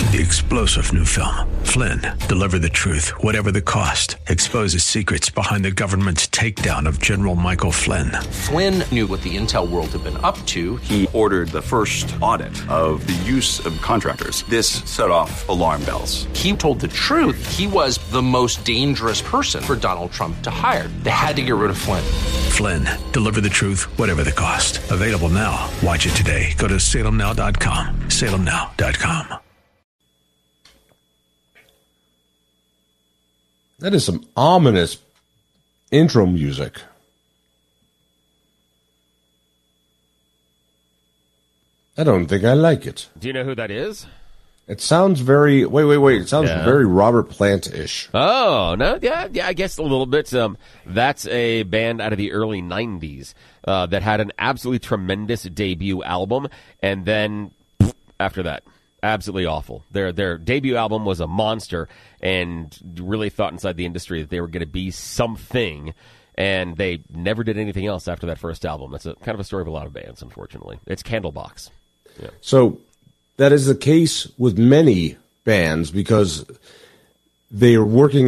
the explosive new film, Flynn, deliver the truth, whatever the cost, exposes secrets behind the government's takedown of General Michael Flynn. Flynn knew what the intel world had been up to. He ordered the first audit of the use of contractors. This set off alarm bells. He told the truth. He was the most dangerous person for Donald Trump to hire. They had to get rid of Flynn. Flynn, deliver the truth, whatever the cost. Available now. Watch it today. Go to salemnow.com. salemnow.com. That is some ominous intro music. I don't think I like it. Do you know who that is? It sounds very... Wait. It sounds very Robert Plant-ish. Oh, no? Yeah, I guess a little bit. That's a band out of the early 90s that had an absolutely tremendous debut album, and then after that, absolutely awful. Their debut album was a monster, and really thought inside the industry that they were going to be something, and they never did anything else after that first album. That's kind of a story of a lot of bands, unfortunately. It's Candlebox. Yeah. So that is the case with many bands because they're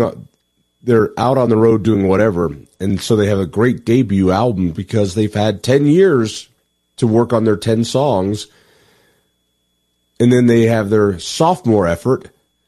out on the road doing whatever, and so they have a great debut album because they've had 10 years to work on their 10 songs, and then they have their sophomore effort,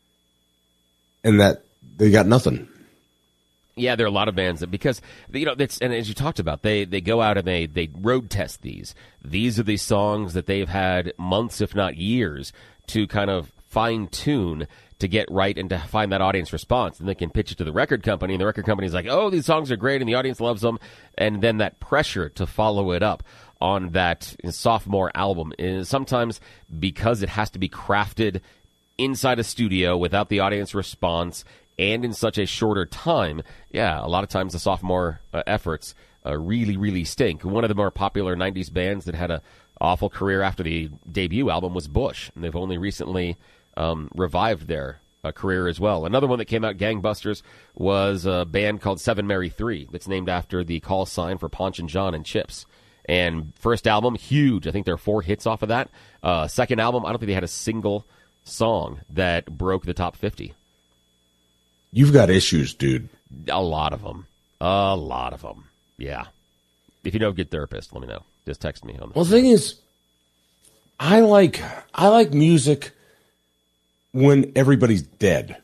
and that they got nothing. Yeah, there are a lot of bands that, because, and as you talked about, they go out and they road test these. These are the songs that they've had months, if not years, to kind of fine tune to get right and to find that audience response. And they can pitch it to the record company, and the record company is like, oh, these songs are great, and the audience loves them. And then that pressure to follow it up on that sophomore album is sometimes because it has to be crafted inside a studio without the audience response and in such a shorter time. Yeah, a lot of times the sophomore efforts really, really stink. One of the more popular 90s bands that had an awful career after the debut album was Bush, and they've only recently revived their career as well. Another one that came out gangbusters was a band called Seven Mary 3 that's named after the call sign for Ponch and John and Chips. And first album, huge. I think there are 4 hits off of that. Second album, I don't think they had a single song that broke the top 50. You've got issues, dude. A lot of them. Yeah. If you know a good therapist, let me know. Just text me. Well, the thing is, I like music when everybody's dead.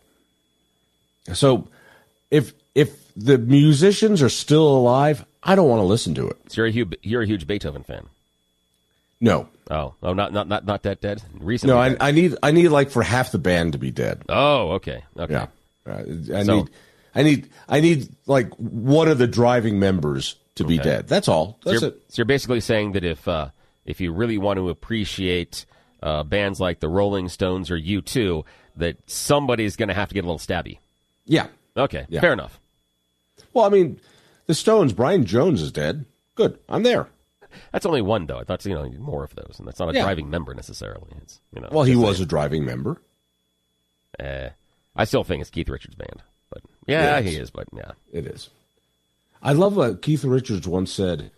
So if the musicians are still alive, I don't want to listen to it. So you're a huge Beethoven fan? No. Oh, not that dead? Recently? No, I need like for half the band to be dead. Oh, okay. Yeah. I need like one of the driving members to be dead. That's all. That's it. So you're basically saying that if you really want to appreciate bands like the Rolling Stones or U2, that somebody's going to have to get a little stabby. Yeah. Okay. Yeah. Fair enough. Well, I mean, the Stones, Brian Jones is dead. Good. I'm there. That's only one, though. I thought, more of those, and that's not a driving member necessarily. It's, well, he was a driving member. I still think it's Keith Richards' band, but yeah, he is. But yeah, it is. I love what Keith Richards once said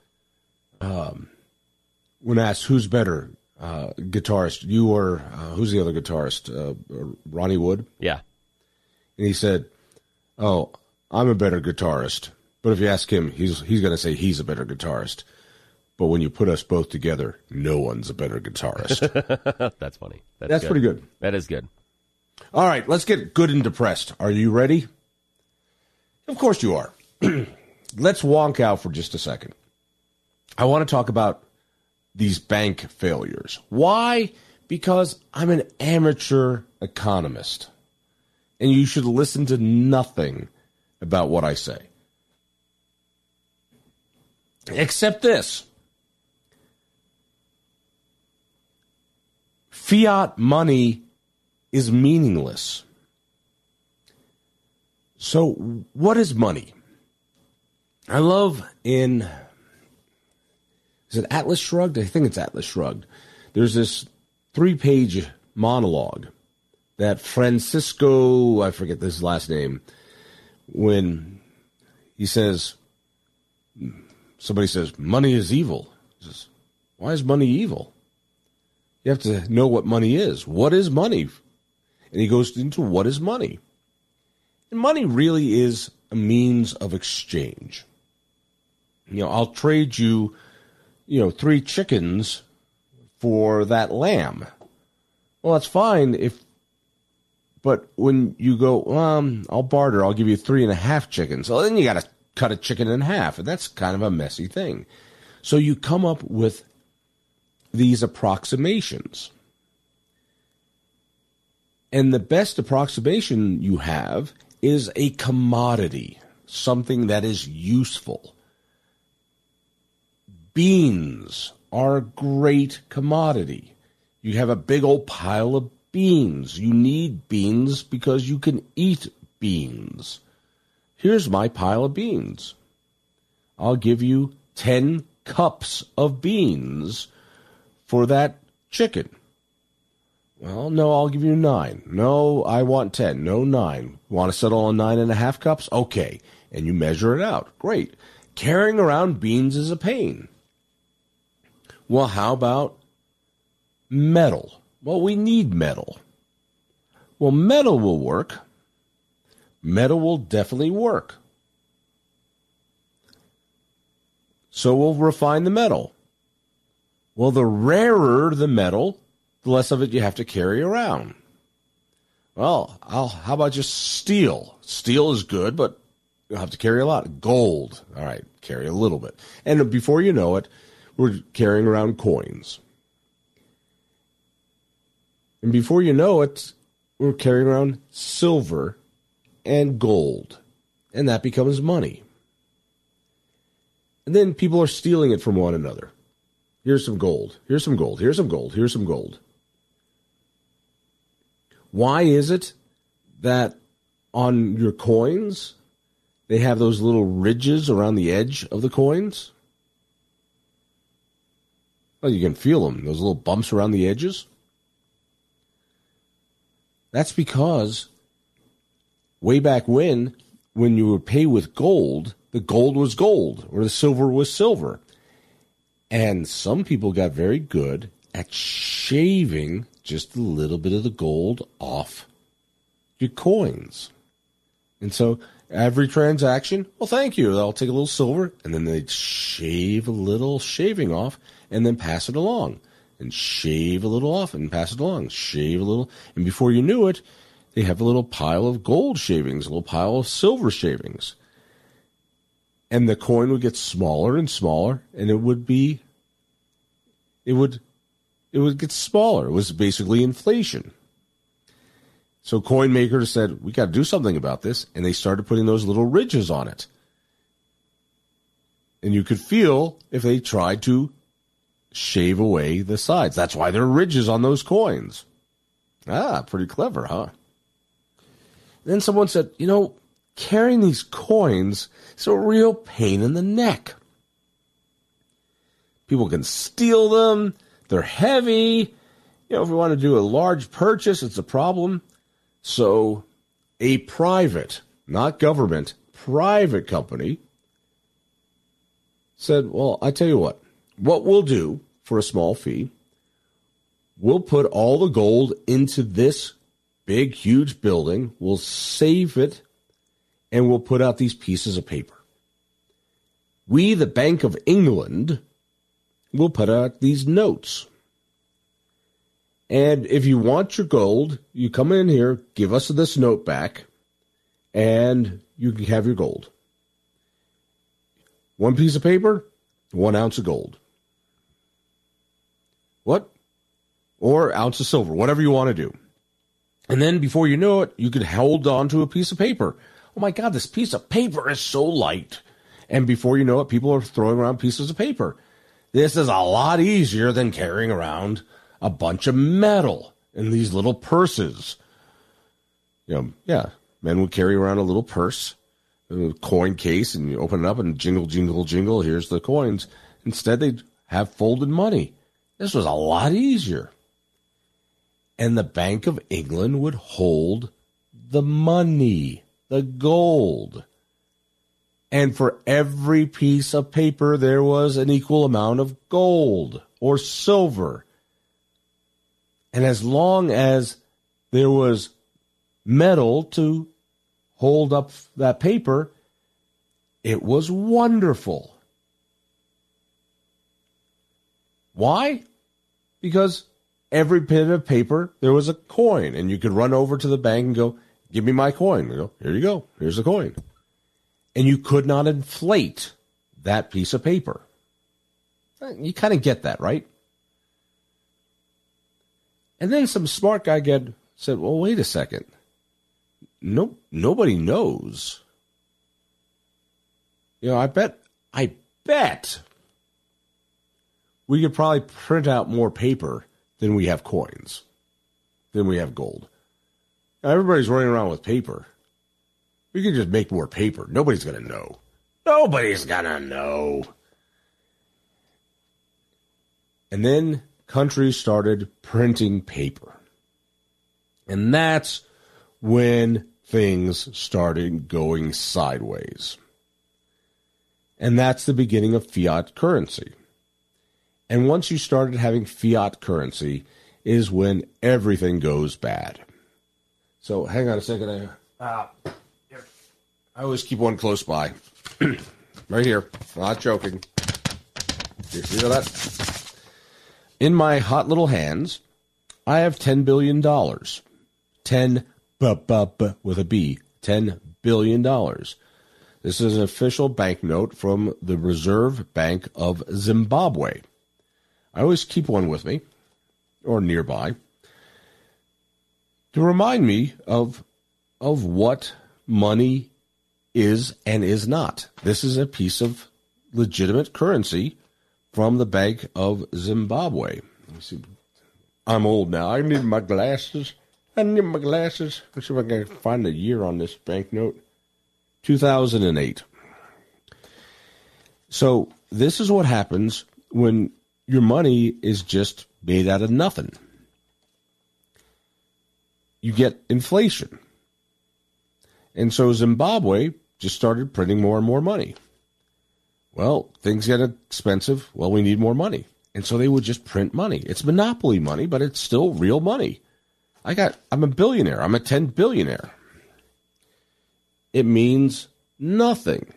when asked who's better, guitarist, you or who's the other guitarist, Ronnie Wood? Yeah, and he said, "Oh, I'm a better guitarist." But if you ask him, he's going to say he's a better guitarist. But when you put us both together, no one's a better guitarist. That's funny. That's pretty good. That is good. All right, let's get good and depressed. Are you ready? Of course you are. Let's wonk out for just a second. I want to talk about these bank failures. Why? Because I'm an amateur economist. And you should listen to nothing about what I say. Except this. Fiat money is meaningless. So what is money? I love is it Atlas Shrugged? I think it's Atlas Shrugged. There's this 3-page monologue that Francisco, I forget his last name, when he says, somebody says, money is evil. He says, why is money evil? You have to know what money is. What is money? And he goes into what is money. And money really is a means of exchange. I'll trade you, 3 chickens for that lamb. Well, that's fine but when you go, I'll barter, I'll give you 3.5 chickens. Well, then you got to cut a chicken in half, and that's kind of a messy thing. So you come up with these approximations. And the best approximation you have is a commodity, something that is useful. Beans are a great commodity. You have a big old pile of beans. You need beans because you can eat beans. Here's my pile of beans. I'll give you 10 cups of beans for that chicken. Well, no, I'll give you 9. No, I want 10. No, 9. Want to settle on 9.5 cups? Okay. And you measure it out. Great. Carrying around beans is a pain. Well, how about metal? Well, we need metal. Well, metal will work. Metal will definitely work. So we'll refine the metal. Well, the rarer the metal, the less of it you have to carry around. Well, how about just steel? Steel is good, but you'll have to carry a lot. Gold, all right, carry a little bit. And before you know it, we're carrying around coins. And before you know it, we're carrying around silver and gold. And that becomes money. And then people are stealing it from one another. Here's some gold. Here's some gold. Here's some gold. Here's some gold. Why is it that on your coins, they have those little ridges around the edge of the coins? Well, you can feel them, those little bumps around the edges. That's because way back when you would pay with gold, the gold was gold or the silver was silver. And some people got very good at shaving just a little bit of the gold off your coins. And so every transaction, well, thank you. I'll take a little silver, and then they'd shave a little shaving off and then pass it along. And shave a little off and pass it along. Shave a little. And before you knew it, they have a little pile of gold shavings, a little pile of silver shavings. And the coin would get smaller and smaller, and it would get smaller. It was basically inflation. So coin makers said, we got to do something about this, and they started putting those little ridges on it. And you could feel if they tried to shave away the sides. That's why there are ridges on those coins. Pretty clever, huh? Then someone said, carrying these coins is a real pain in the neck. People can steal them. They're heavy. If we want to do a large purchase, it's a problem. So a private, not government, private company said, well, I tell you what we'll do for a small fee, we'll put all the gold into this big, huge building. We'll save it, and we'll put out these pieces of paper. We, the Bank of England, will put out these notes. And if you want your gold, you come in here, give us this note back, and you can have your gold. 1 piece of paper, 1 ounce of gold. What? Or ounce of silver, whatever you want to do. And then before you know it, you could hold on to a piece of paper. Oh my God, this piece of paper is so light. And before you know it, people are throwing around pieces of paper. This is a lot easier than carrying around a bunch of metal in these little purses. Men would carry around a little purse, a coin case, and you open it up and jingle, jingle, jingle, here's the coins. Instead, they'd have folded money. This was a lot easier. And the Bank of England would hold the money, the gold. And for every piece of paper, there was an equal amount of gold or silver. And as long as there was metal to hold up that paper. It was wonderful. Why? Because every bit of paper, there was a coin, and you could run over to the bank and go, give me my coin. You go, here you go. Here's the coin. And you could not inflate that piece of paper. You kind of get that, right? And then some smart guy said, well, wait a second. Nobody knows. I bet we could probably print out more paper than we have coins, than we have gold. Now, everybody's running around with paper. We could just make more paper. Nobody's going to know. Nobody's going to know. And then countries started printing paper. And that's when things started going sideways. And that's the beginning of fiat currency. And once you started having fiat currency is when everything goes bad. So hang on a second. I always keep one close by. Right here. I'm not joking. You see that? In my hot little hands, I have $10 billion. 10 with a B. $10 billion. This is an official banknote from the Reserve Bank of Zimbabwe. I always keep one with me, or nearby, to remind me of what money is and is not. This is a piece of legitimate currency from the Bank of Zimbabwe. Let me see. I'm old now. I need my glasses. Let's see if I can find the year on this banknote. 2008. So this is what happens when your money is just made out of nothing. You get inflation. And so Zimbabwe just started printing more and more money. Well, things get expensive. Well, we need more money. And so they would just print money. It's monopoly money, but it's still real money. I'm a billionaire. I'm a 10 billionaire. It means nothing.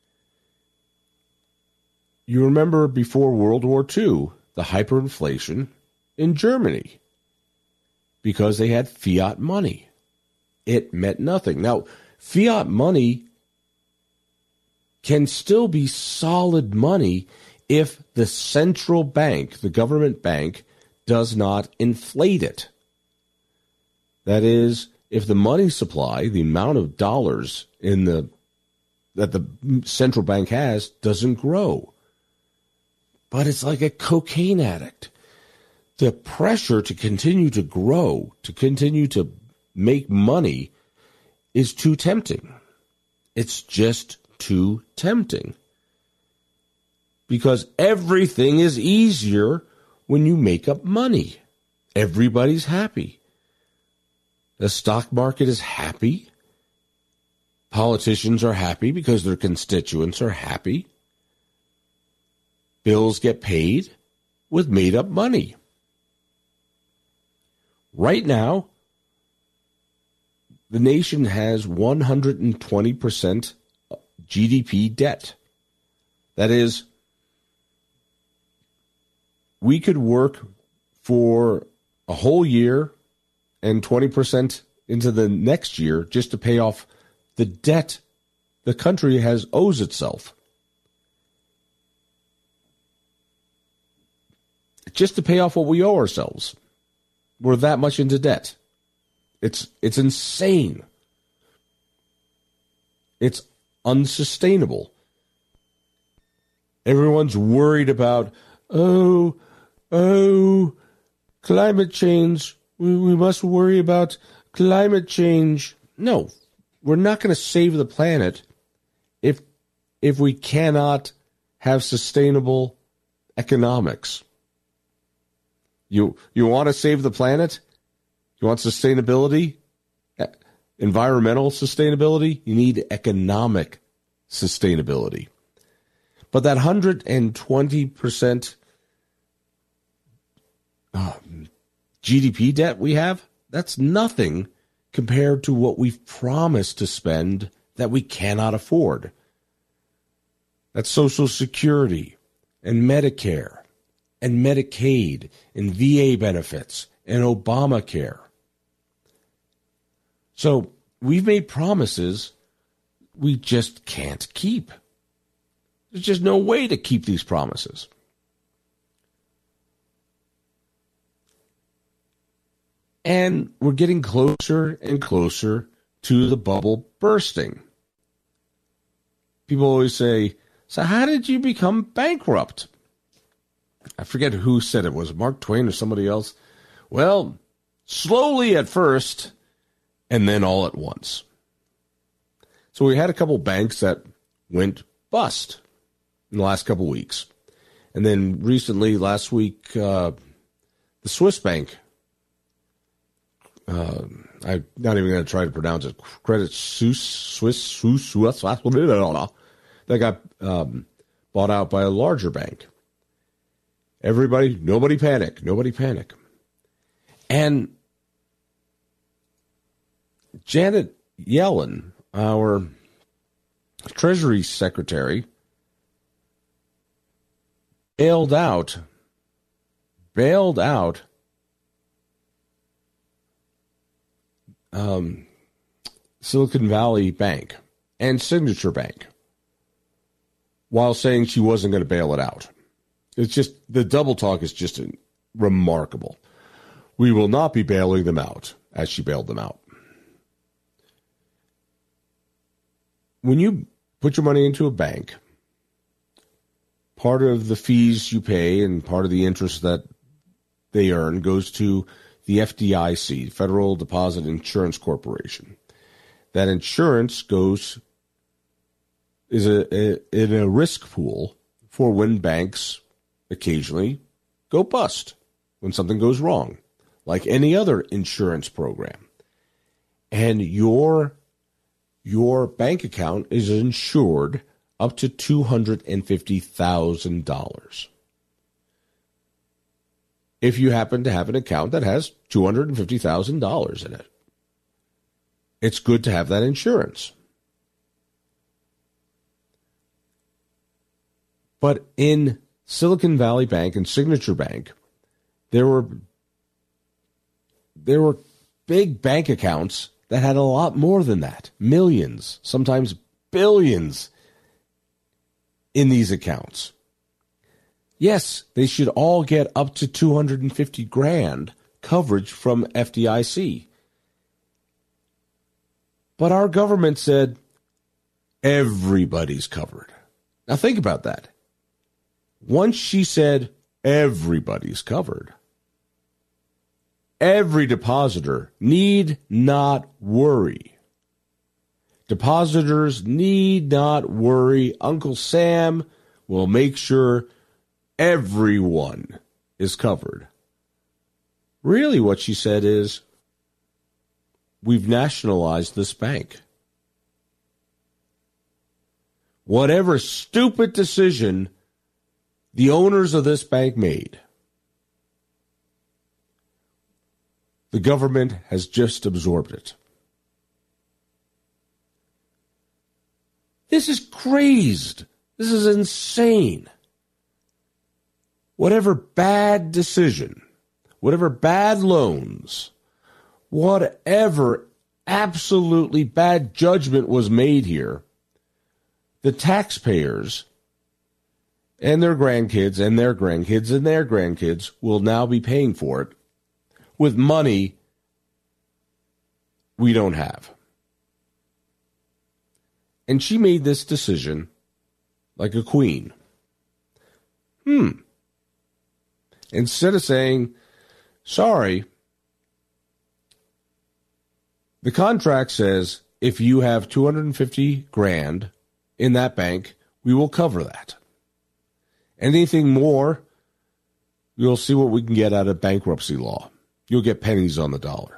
You remember before World War II, the hyperinflation in Germany, because they had fiat money. It meant nothing. Now, fiat money can still be solid money if the central bank, the government bank, does not inflate it. That is, if the money supply, the amount of dollars that the central bank has, doesn't grow. But it's like a cocaine addict. The pressure to continue to grow, to continue to make money, is too tempting. It's just too tempting. Because everything is easier when you make up money. Everybody's happy. The stock market is happy. Politicians are happy because their constituents are happy. Bills get paid with made-up money. Right now, the nation has 120% GDP debt. That is, we could work for a whole year and 20% into the next year just to pay off the debt the country owes itself. Just to pay off what we owe ourselves. We're that much into debt. It's insane. It's unsustainable. Everyone's worried about, climate change. We must worry about climate change. No, we're not going to save the planet if we cannot have sustainable economics. You want to save the planet? You want sustainability? Environmental sustainability? You need economic sustainability. But that 120% GDP debt we have, that's nothing compared to what we've promised to spend that we cannot afford. That's Social Security and Medicare and Medicaid and VA benefits and Obamacare. So we've made promises we just can't keep. There's just no way to keep these promises. And we're getting closer and closer to the bubble bursting. People always say, so how did you become bankrupt? I forget who said it. Was it Mark Twain or somebody else? Well, slowly at first, and then all at once. So we had a couple banks that went bust in the last couple weeks. And then recently, last week, the Swiss bank, I'm not even going to try to pronounce it, Credit Suisse, that got bought out by a larger bank. Nobody panic. And Janet Yellen, our Treasury Secretary, bailed out Silicon Valley Bank and Signature Bank while saying she wasn't going to bail it out. It's just, the double talk is just remarkable. We will not be bailing them out, as she bailed them out. When you put your money into a bank, part of the fees you pay and part of the interest that they earn goes to the FDIC, Federal Deposit Insurance Corporation. That insurance is in a risk pool for when banks occasionally go bust, when something goes wrong, like any other insurance program. And your bank account is insured up to $250,000. If you happen to have an account that has $250,000 in it, it's good to have that insurance. But in Silicon Valley Bank and Signature Bank, there were big bank accounts that had a lot more than that. Millions, sometimes billions in these accounts. Yes, they should all get up to $250,000 coverage from FDIC. But our government said everybody's covered. Now think about that. Once she said everybody's covered, every depositor need not worry. Depositors need not worry. Uncle Sam will make sure everyone is covered. Really, what she said is, we've nationalized this bank. Whatever stupid decision the owners of this bank made, the government has just absorbed it. This is crazed. This is insane. Whatever bad decision, whatever bad loans, whatever absolutely bad judgment was made here, the taxpayers and their grandkids and their grandkids and their grandkids will now be paying for it with money we don't have. And she made this decision like a queen. Instead of saying, sorry, the contract says if you have $250,000 in that bank, we will cover that. Anything more, we'll see what we can get out of bankruptcy law. You'll get pennies on the dollar.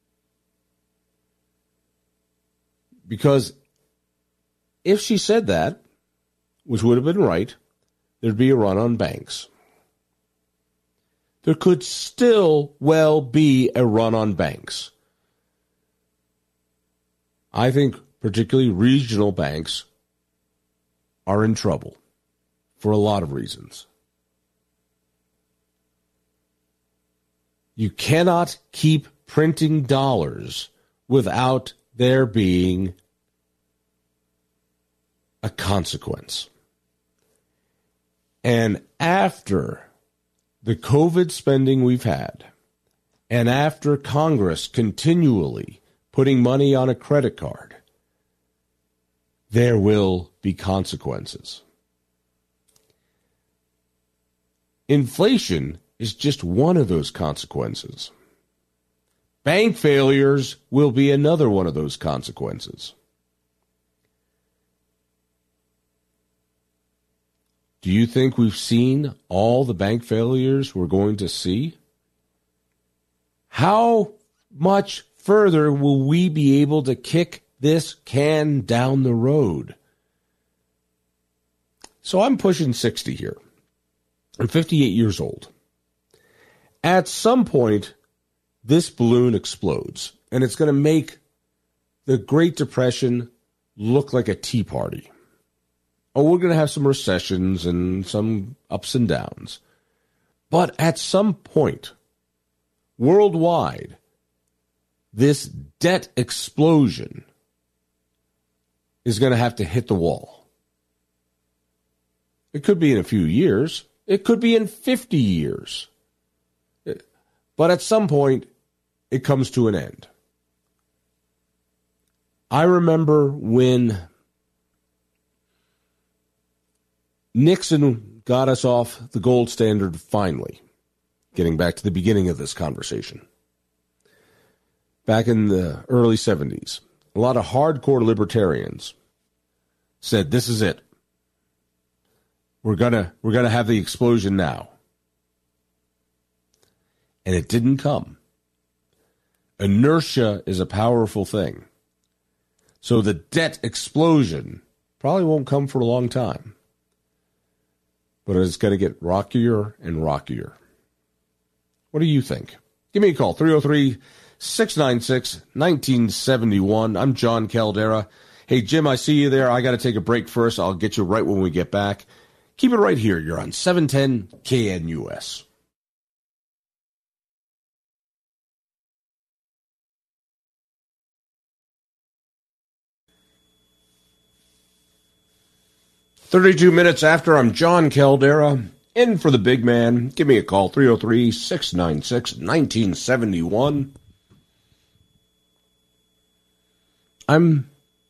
Because if she said that, which would have been right, there'd be a run on banks. There could still well be a run on banks. I think particularly regional banks are in trouble for a lot of reasons. You cannot keep printing dollars without there being a consequence. And after the COVID spending we've had, and after Congress continually putting money on a credit card, there will be consequences. Inflation is just one of those consequences. Bank failures will be another one of those consequences. Do you think we've seen all the bank failures we're going to see? How much further will we be able to kick this can down the road? So I'm pushing 60 here. I'm 58 years old. At some point, this balloon explodes, and it's going to make the Great Depression look like a tea party. Oh, we're going to have some recessions and some ups and downs. But at some point, worldwide, this debt explosion is going to have to hit the wall. It could be in a few years. It could be in 50 years. But at some point, it comes to an end. I remember when Nixon got us off the gold standard finally, getting back to the beginning of this conversation. Back in the early 70s, a lot of hardcore libertarians said, this is it. We're gonna have the explosion now. And it didn't come. Inertia is a powerful thing. So the debt explosion probably won't come for a long time. But it's going to get rockier and rockier. What do you think? Give me a call, 303-696-1971. I'm John Caldera. Hey, Jim, I see you there. I got to take a break first. I'll get you right when we get back. Keep it right here. You're on 710 KNUS. "32 minutes after, I'm John Caldera, in for the big man. Give me a call, 303-696-1971. I'm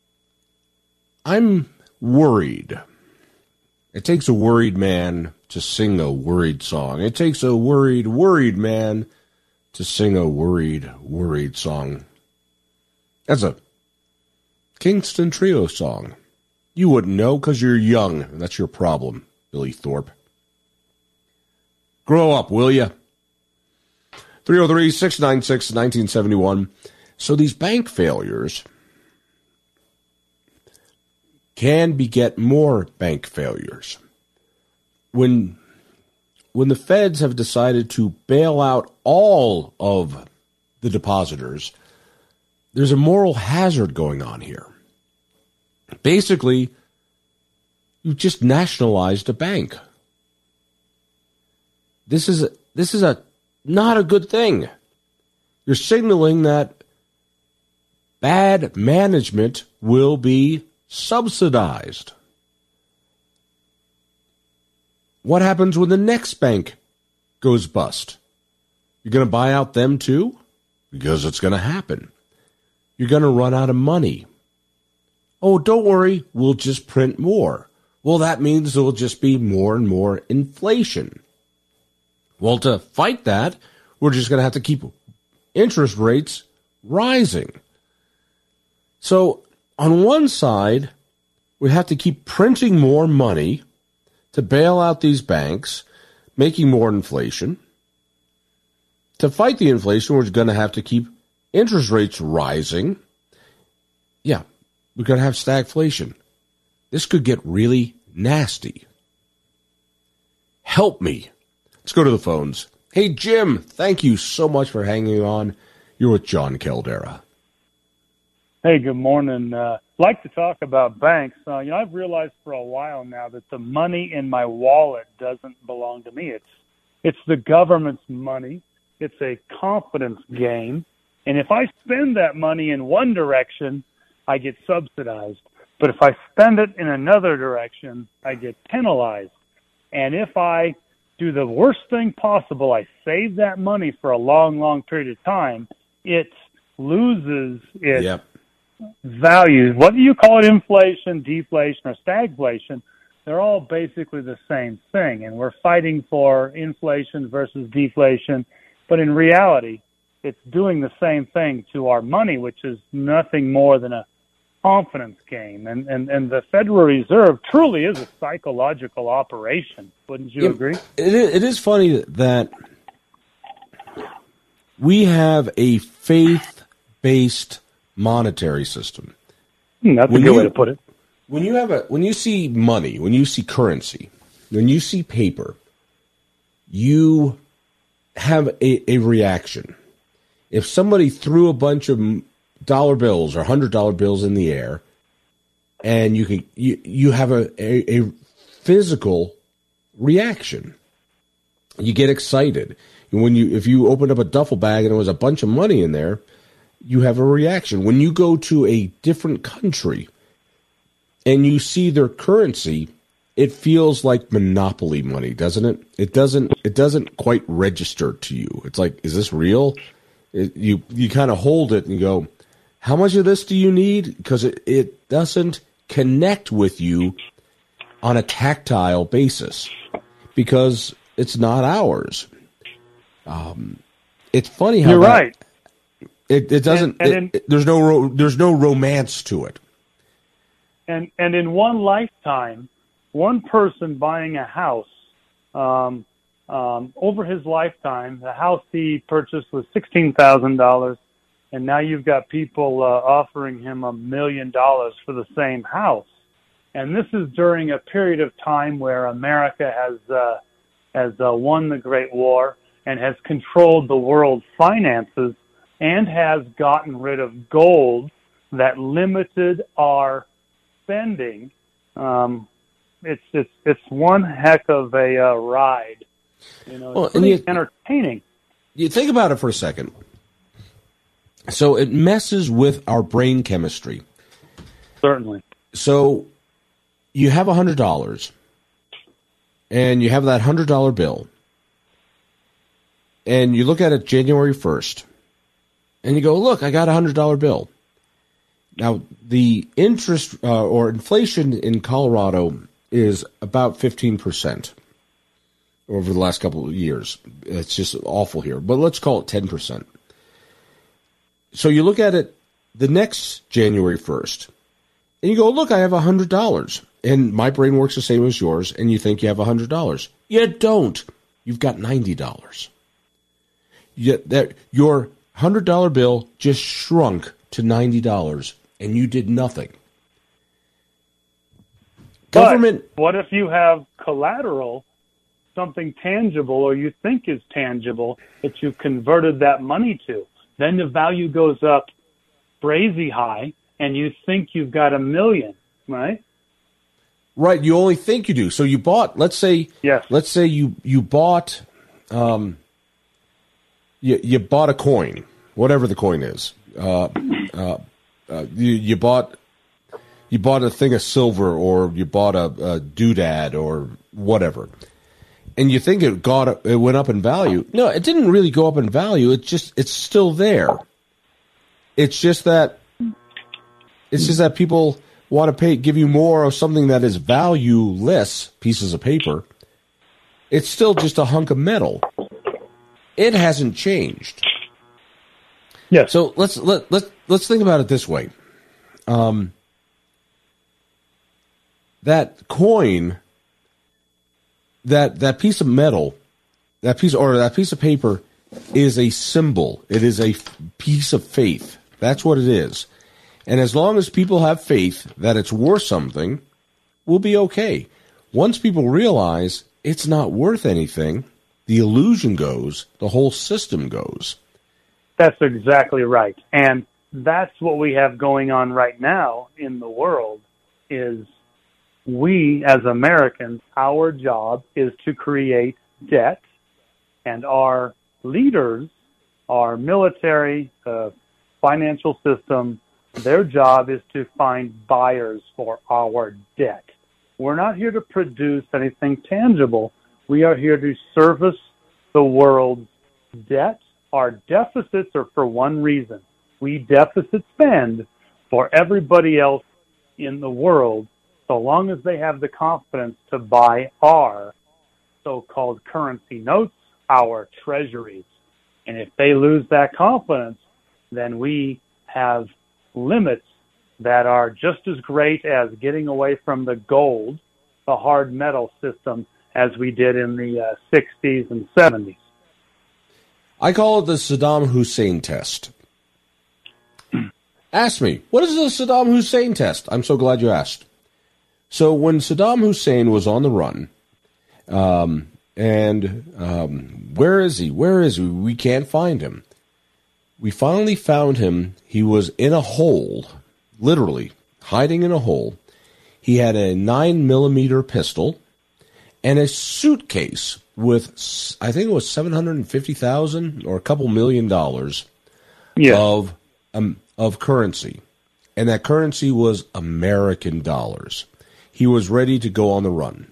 worried. It takes a worried man to sing a worried song. It takes a worried man to sing a worried song. That's a Kingston Trio song. You wouldn't know because you're young. That's your problem, Billy Thorpe. Grow up, will you? 303-696-1971. So these bank failures can beget more bank failures. When the feds have decided to bail out all of the depositors, there's a moral hazard going on here. Basically, you just nationalized a bank. This is not a good thing. You're signaling that bad management will be subsidized. What happens when the next bank goes bust? You're going to buy out them too? Because it's going to happen. You're going to run out of money. Oh, don't worry, we'll just print more. Well, that means there will just be more and more inflation. Well, to fight that, we're just going to have to keep interest rates rising. So, on one side, we have to keep printing more money to bail out these banks, making more inflation. To fight the inflation, we're going to have to keep interest rates rising. Yeah. We're going to have stagflation. This could get really nasty. Help me. Let's go to the phones. Hey, Jim, thank you so much for hanging on. You're with John Caldera. Hey, good morning. I'd like to talk about banks. I've realized for a while now that the money in my wallet doesn't belong to me. It's the government's money. It's a confidence game. And if I spend that money in one direction, I get subsidized. But if I spend it in another direction, I get penalized. And if I do the worst thing possible, I save that money for a long, long period of time, it loses its value. Whether you call it inflation, deflation, or stagflation, they're all basically the same thing. And we're fighting for inflation versus deflation. But in reality, it's doing the same thing to our money, which is nothing more than a confidence game. And the Federal Reserve truly is a psychological operation. Wouldn't you agree? It is funny that we have a faith-based monetary system. That's a good way to put it. When you see money, when you see currency, when you see paper, you have a reaction. If somebody threw a bunch of dollar bills or $100 bills in the air, and you have a physical reaction, you get excited. And if you opened up a duffel bag and there was a bunch of money in there, you have a reaction. When you go to a different country and you see their currency, it feels like monopoly money, doesn't it? It doesn't quite register to you. It's like, is this real? You kind of hold it and you go, how much of this do you need? Because it doesn't connect with you on a tactile basis because it's not ours. It's funny how you're right. It doesn't. There's no romance to it. And in one lifetime, one person buying a house, over his lifetime, the house he purchased was $16,000, and now you've got people offering him $1 million for the same house. And this is during a period of time where America has won the Great War and has controlled the world's finances and has gotten rid of gold that limited our spending. It's one heck of a ride. It's pretty entertaining. You think about it for a second. So it messes with our brain chemistry. Certainly. So you have $100, and you have that $100 bill, and you look at it January 1st, and you go, look, I got a $100 bill. Now, the interest or inflation in Colorado is about 15% over the last couple of years. It's just awful here, but let's call it 10%. So you look at it the next January 1st, and you go, look, I have $100. And my brain works the same as yours, and you think you have $100. You don't. You've got $90. Your $100 bill just shrunk to $90, and you did nothing. Government. But what if you have collateral, something tangible, or you think is tangible, that you've converted that money to? Then the value goes up crazy high, and you think you've got $1 million, right? Right. You only think you do. So you bought. Let's say. Yes. Let's say you bought. You bought a coin, whatever the coin is. You bought a thing of silver, or you bought a doodad or whatever, and you think it went up in value. No, it didn't really go up in value. It's still there. It's just that people want to give you more of something that is valueless, pieces of paper. It's still just a hunk of metal. It hasn't changed. Yes. So let's think about it this way. That coin, that piece of metal, that piece of paper is a symbol. It is a piece of faith. That's what it is. And as long as people have faith that it's worth something, we'll be okay. Once people realize it's not worth anything, the illusion goes, the whole system goes. That's exactly right. And that's what we have going on right now in the world is we as Americans, our job is to create debt, and our leaders, our military, financial system, their job is to find buyers for our debt. We're not here to produce anything tangible. We are here to service the world's debt. Our deficits are for one reason. We deficit spend for everybody else in the world so long as they have the confidence to buy our so-called currency notes, our treasuries. And if they lose that confidence, then we have limits that are just as great as getting away from the gold, the hard metal system, as we did in the 60s and 70s. I call it the Saddam Hussein test. Ask me, what is the Saddam Hussein test? I'm so glad you asked. So when Saddam Hussein was on the run, where is he? Where is he? We can't find him. We finally found him. He was in a hole, literally hiding in a hole. He had a 9mm pistol and a suitcase with, I think it was $750,000 or a couple $1 million of currency. And that currency was American dollars. He was ready to go on the run.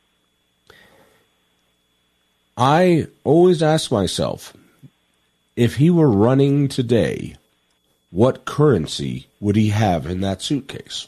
I always ask myself, if he were running today, what currency would he have in that suitcase?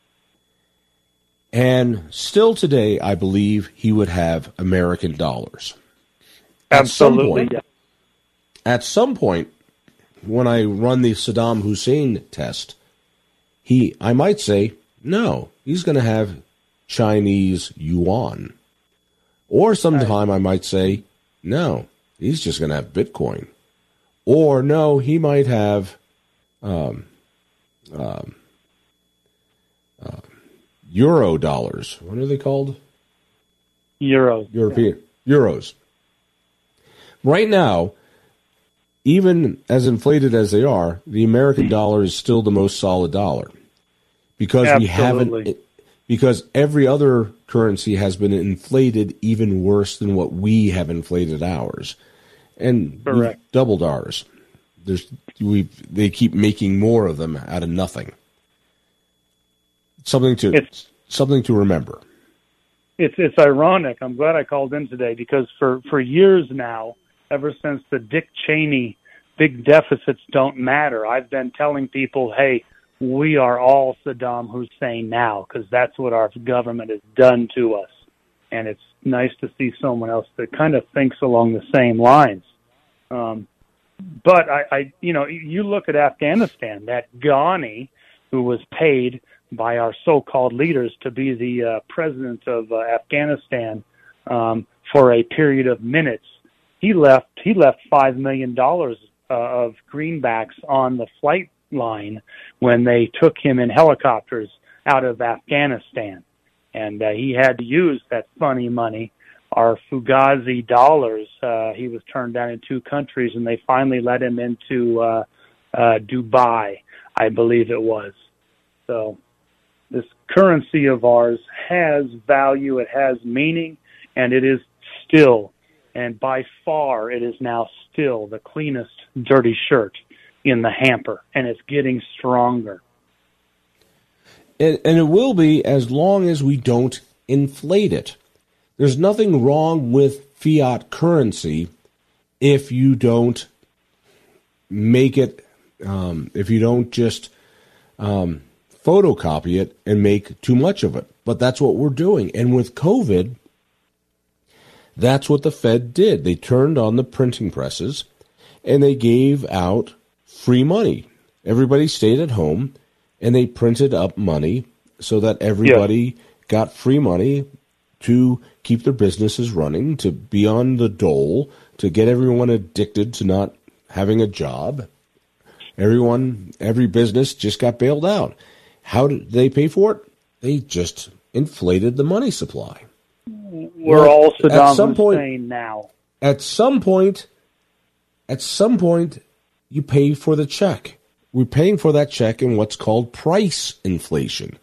And still today, I believe he would have American dollars. Absolutely. At some point, when I run the Saddam Hussein test, I might say, no, he's going to have Chinese yuan. Or sometime I might say, no, he's just going to have Bitcoin. Or no, he might have Euro dollars. What are they called? Euros. European Euros. Right now, even as inflated as they are, the American dollar is still the most solid dollar. Because because every other currency has been inflated even worse than what we have inflated ours. And we've doubled ours. They keep making more of them out of nothing. Something to remember. It's ironic. I'm glad I called in today because for years now, ever since the Dick Cheney big deficits don't matter, I've been telling people, hey, we are all Saddam Hussein now because that's what our government has done to us. And it's nice to see someone else that kind of thinks along the same lines. But you look at Afghanistan, that Ghani, who was paid by our so-called leaders to be the president of Afghanistan for a period of minutes. He left $5 million of greenbacks on the flight line when they took him in helicopters out of Afghanistan. And he had to use that funny money, our Fugazi dollars. He was turned down in 2 countries, and they finally let him into Dubai, I believe it was. So this currency of ours has value, it has meaning, and it is still, and by far it is now still the cleanest dirty shirt in the hamper, and it's getting stronger. And it will be as long as we don't inflate it. There's nothing wrong with fiat currency if you don't make it, if you don't just photocopy it and make too much of it. But that's what we're doing. And with COVID, that's what the Fed did. They turned on the printing presses and they gave out free money. Everybody stayed at home and they printed up money so that everybody got free money to keep their businesses running, to be on the dole, to get everyone addicted to not having a job. Every business just got bailed out. How did they pay for it? They just inflated the money supply. We're all Saddam Hussein now. At some point, you pay for the check. we're paying for that check in what's called price inflation.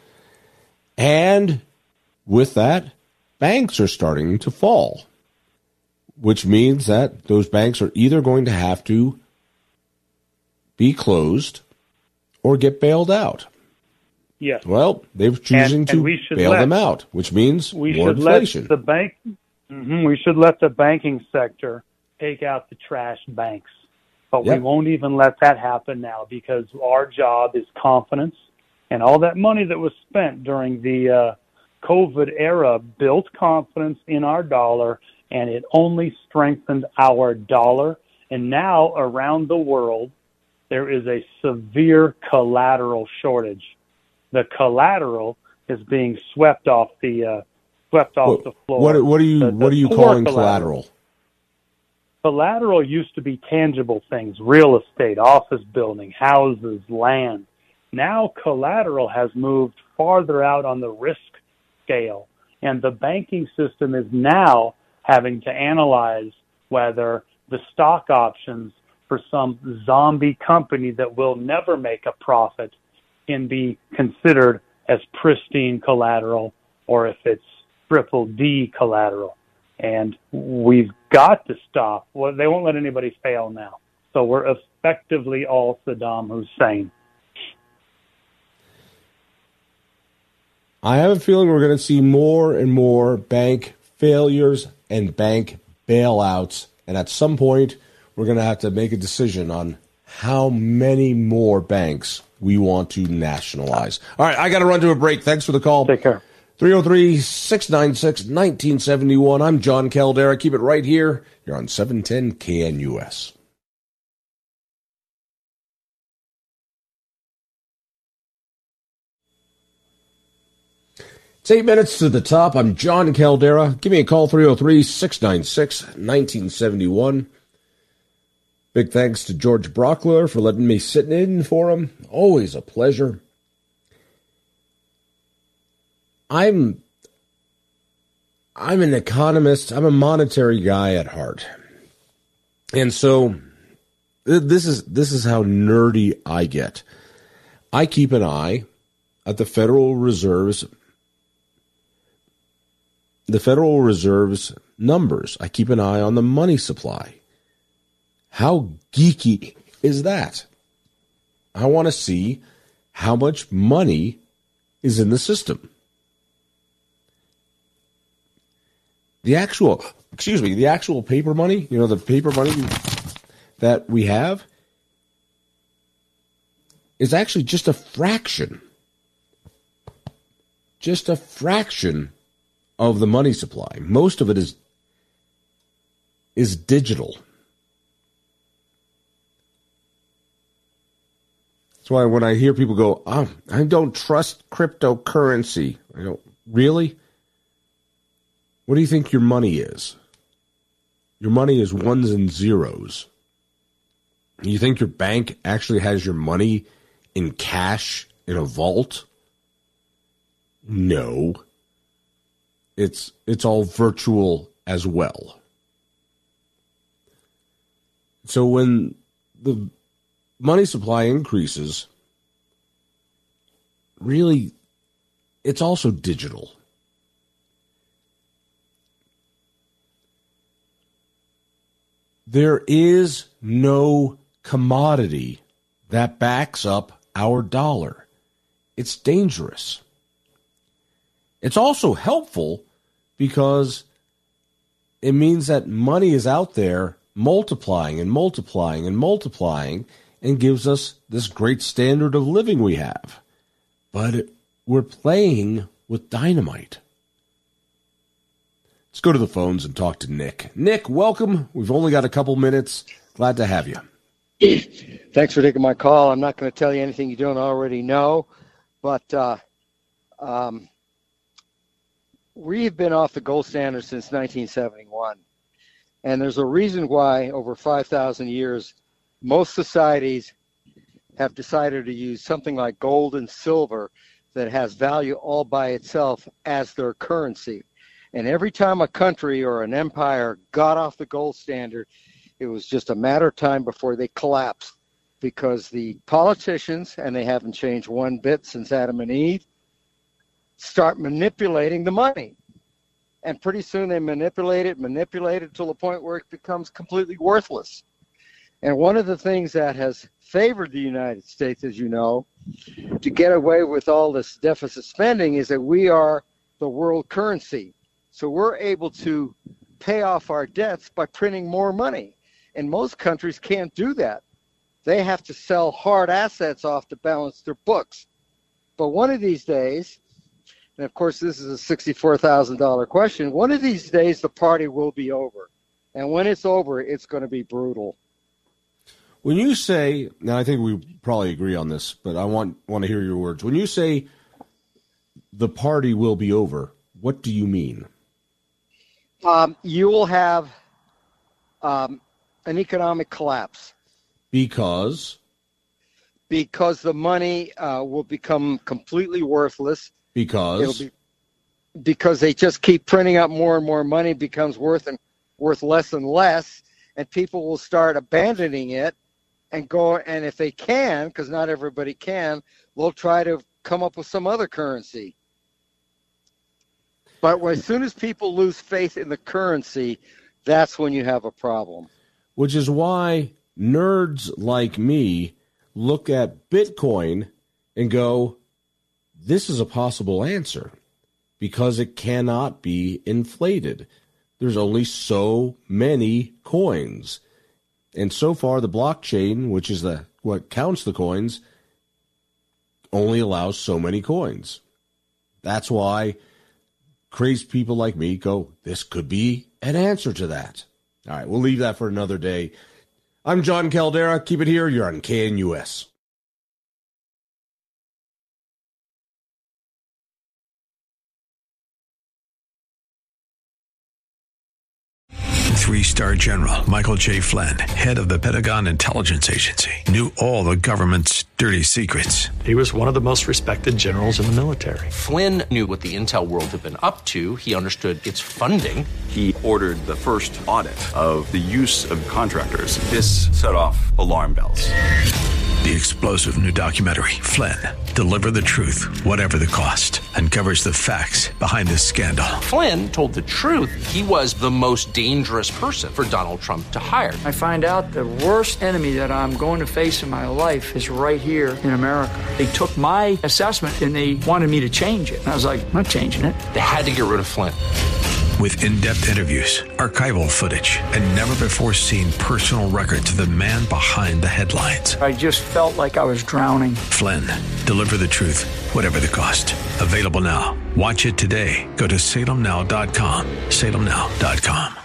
And with that, banks are starting to fall, which means that those banks are either going to have to be closed or get bailed out. Yes. Well, they're choosing to bail them out, which means more inflation. We should let the banking sector take out the trash banks. But we won't even let that happen now because our job is confidence. And all that money that was spent during the COVID era built confidence in our dollar, and it only strengthened our dollar. And now around the world, there is a severe collateral shortage. The collateral is being swept off the floor. What are you calling collateral? Collateral used to be tangible things: real estate, office building, houses, land. Now collateral has moved farther out on the risk scale, and the banking system is now having to analyze whether the stock options for some zombie company that will never make a profit can be considered as pristine collateral or if it's triple D collateral. And we've got to stop. Well, they won't let anybody fail now. So we're effectively all Saddam Hussein. I have a feeling we're going to see more and more bank failures and bank bailouts. And at some point, we're going to have to make a decision on how many more banks we want to nationalize. All right, I got to run to a break. Thanks for the call. Take care. 303-696-1971. I'm John Caldera. Keep it right here. You're on 710 KNUS. It's 8 minutes to the top. I'm John Caldera. Give me a call, 303-696-1971. Big thanks to George Brockler for letting me sit in for him. Always a pleasure. I'm an economist. I'm a monetary guy at heart. And so this is how nerdy I get. I keep an eye at the Federal Reserve's numbers. I keep an eye on the money supply. How geeky is that? I want to see how much money is in the system. The actual paper money, the paper money that we have is actually just a fraction of the money supply. Most of it is digital. That's why when I hear people go, I don't trust cryptocurrency. I go, really? What do you think your money is? Your money is ones and zeros. You think your bank actually has your money in cash in a vault? No. It's all virtual as well. So when the money supply increases, really, it's also digital. There is no commodity that backs up our dollar. It's dangerous. It's also helpful because it means that money is out there multiplying and multiplying and multiplying and gives us this great standard of living we have. But we're playing with dynamite. Let's go to the phones and talk to Nick. Nick, welcome. We've only got a couple minutes. Glad to have you. Thanks for taking my call. I'm not going to tell you anything you don't already know, but we've been off the gold standard since 1971. And there's a reason why over 5,000 years, most societies have decided to use something like gold and silver that has value all by itself as their currency. And every time a country or an empire got off the gold standard, it was just a matter of time before they collapsed. because the politicians, and they haven't changed one bit since Adam and Eve, start manipulating the money. And pretty soon they manipulate it till the point where it becomes completely worthless. And one of the things that has favored the United States, as you know, to get away with all this deficit spending is that we are the world currency. So we're able to pay off our debts by printing more money. And most countries can't do that. They have to sell hard assets off to balance their books. But one of these days, and of course this is a $64,000 question, one of these days the party will be over. And when it's over, it's going to be brutal. When you say, now I think we probably agree on this, but I want to hear your words. When you say the party will be over, what do you mean? You will have an economic collapse. Because the money will become completely worthless. Because they just keep printing out more and more money, becomes worth less and less, and people will start abandoning it and go, and if they can, because not everybody can, they'll try to come up with some other currency. But as soon as people lose faith in the currency, that's when you have a problem. Which is why nerds like me look at Bitcoin and go, this is a possible answer because it cannot be inflated. There's only so many coins. And so far, the blockchain, which is what counts the coins, only allows so many coins. That's why crazy people like me go, this could be an answer to that. All right, we'll leave that for another day. I'm John Caldera. Keep it here. You're on KNUS. Three-star General Michael J. Flynn, head of the Pentagon Intelligence Agency, knew all the government's dirty secrets. He was one of the most respected generals in the military. Flynn knew what the intel world had been up to. He understood its funding. He ordered the first audit of the use of contractors. This set off alarm bells. The explosive new documentary, Flynn, Deliver the Truth, Whatever the Cost, uncovers the facts behind this scandal. Flynn told the truth. He was the most dangerous person for Donald Trump to hire. I find out the worst enemy that I'm going to face in my life is right here in America. They took my assessment and they wanted me to change it. And I was like, I'm not changing it. They had to get rid of Flynn. With in-depth interviews, archival footage, and never-before-seen personal records of the man behind the headlines. I just felt like I was drowning. Flynn, Deliver the Truth, Whatever the Cost. Available now. Watch it today. Go to salemnow.com. salemnow.com.